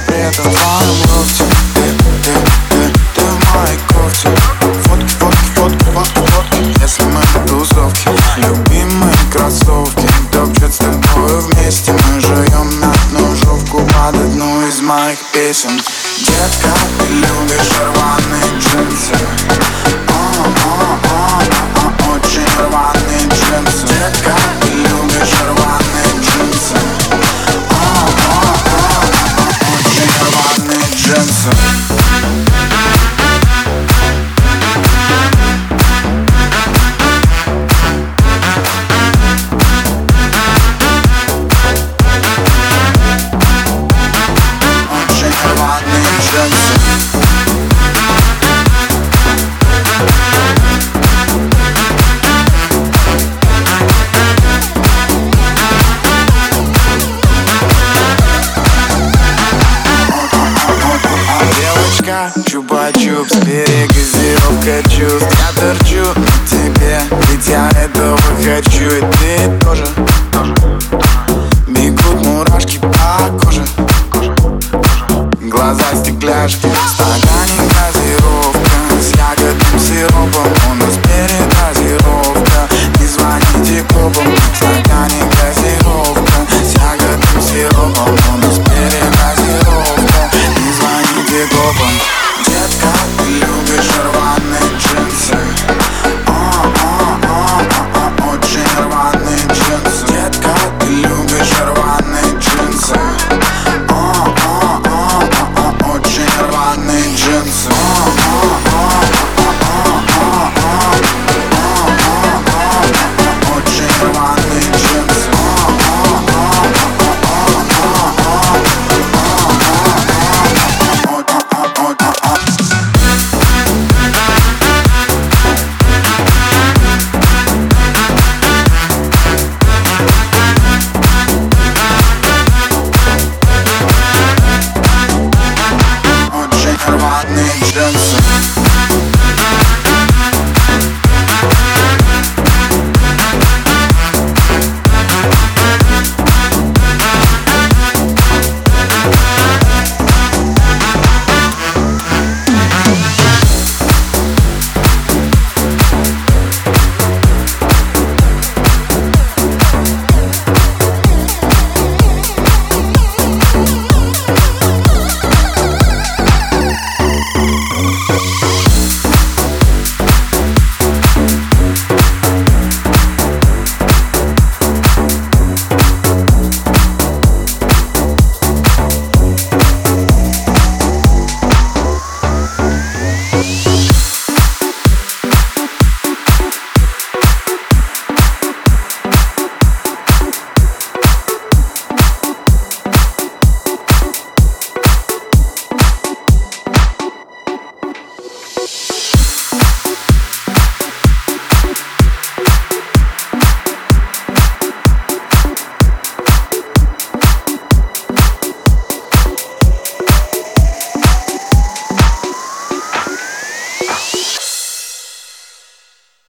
запрета в твоем лофте. Ты в моей кофте. Фотки, фотки, фотки, фотки, фотки, если мы на тусовке. Любимые кроссовки топчут с тобой вместе. Мы живем на ножовку под одну из моих песен. Детка, ты любишь рваные джинсы. Очень рваные джинсы. Детка, ты любишь рваные джинсы. Очень рваные джинсы. Чупа-чупс, перегазировка чувств. Я торчу на тебе, ведь я этого хочу. И ты тоже. Бегут мурашки по коже. Глаза стекляшки, в стакане газировка с ягодным сиропом. У нас передозировка, не звоните копам. В стакане газировка с ягодным сиропом. У нас передозировка, не звоните копам. Детка, ты любишь рваные джинсы. Очень рваные джинсы. Детка, ты любишь рваные джинсы. Очень рваные джинсы. Очень рваные джинсы. Рваные джинсы.